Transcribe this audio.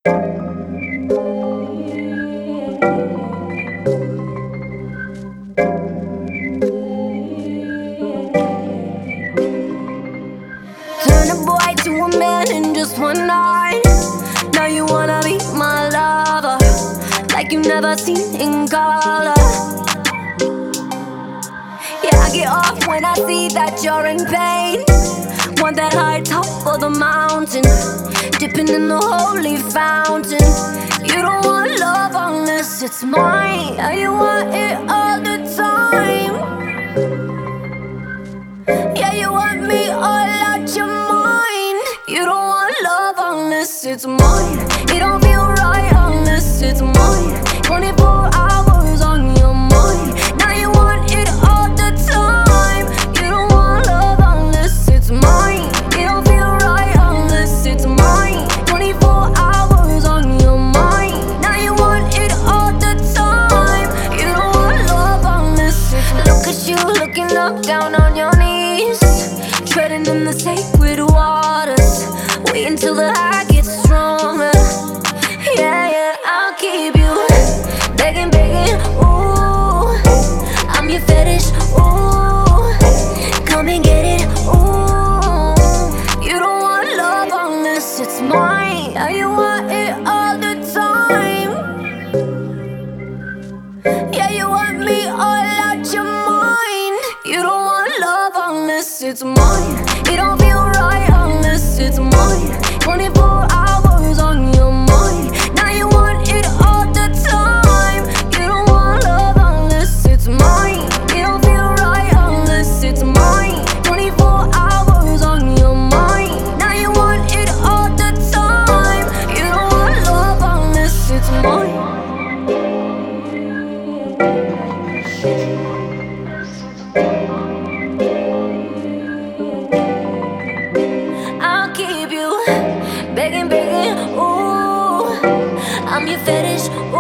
Turn a boy to a man in just one night. Now you wanna be my lover, like you've never seen in color. Yeah, I get off when I see that you're in pain. Want that high top of the mountain, dipping in the holy fountain. You don't want love unless it's mine. Yeah, you want it all the time. Yeah, you want me all out your mind. You don't want love unless it's mine. It don't feel right unless it's mine. 24 hours on your mind. Now you want it all the time. You don't want love unless it's mine. It don't feel right unless it's mine. 24 hours on your mind. Now you want it all the time. You don't want love unless it's mine. Look at you looking up, down on your knees, treading in the sacred waters. Wait until the high gets stronger. Yeah, yeah, I'll keep you begging, begging. Ooh, I'm your fetish. Ooh, come and get it. Ooh, you don't want love unless it's mine. Yeah, you want it all the time. Yeah, you want me all out your mind. You don't want love unless it's mine. It don't feel right unless it's mine. 24 hours on your mind. Now you want it all the time. You don't want love unless it's mine. It don't feel right unless it's mine. 24 hours on your mind. Now you want it all the time. You don't want love unless it's mine. I'll keep you begging, begging. Ooh, I'm your fetish. Ooh.